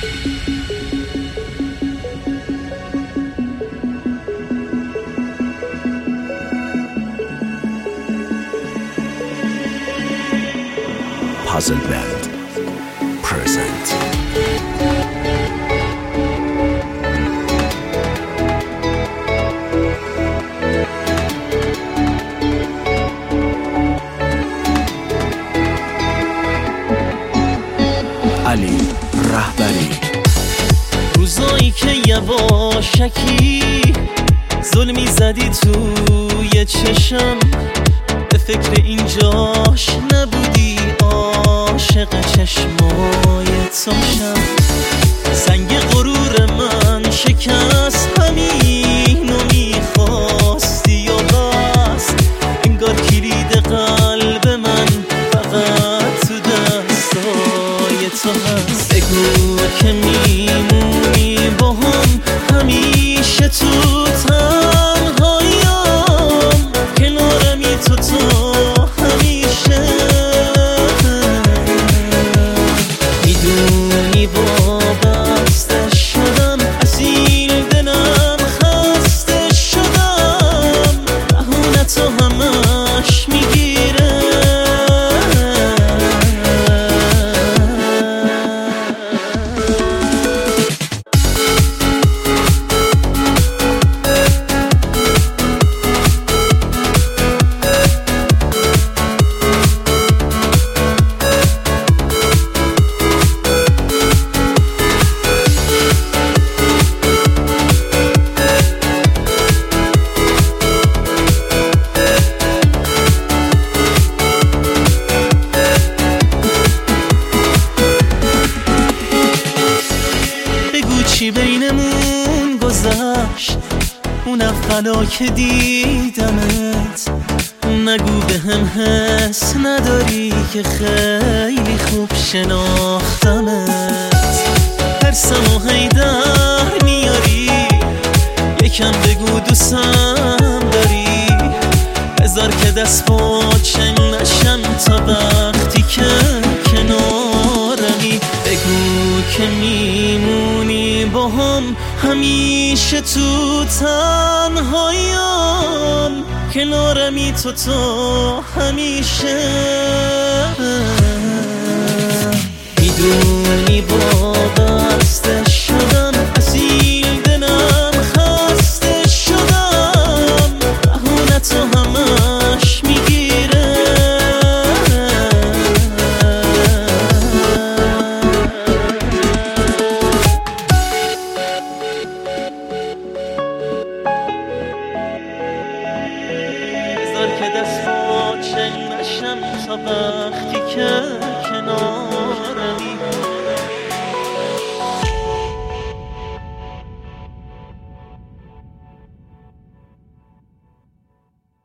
Puzzleland present. علی رهبری. روزایی که یواشکی ظلمی زدی توی چشم، به فکر اینجاش نبودی، عاشق چشمای تاشم. سنگ غرور من شکست، همینو میخواستی و بس. انگار کلید قلب من فقط تو دستای تو هست. بگو که میمونی با هم همیشه تو تنهاییم، کنارمی تو همیشه. میدونی وابسته شدم، اسیر دلم خسته شدم، بهونه تو همش میگیره. چی بینمون گذشت اون اولا که دیدمت؟ نگو به هم حس نداری که خیلی خوب شناختمت. ترسم و هیدر میاری، یکم بگو دوستم داری. بذار که دست پاچه نشم تا وقتی که کنارمی. بگو که میمونی با هم همیشه تو تنهاییم، کنارمی تو همیشه. میدونی وابسته شدم، اسیر دلم خسته شدم، بهونه تو همش میگیره. که دست پاچه نشم تا وقتی که کنارمی.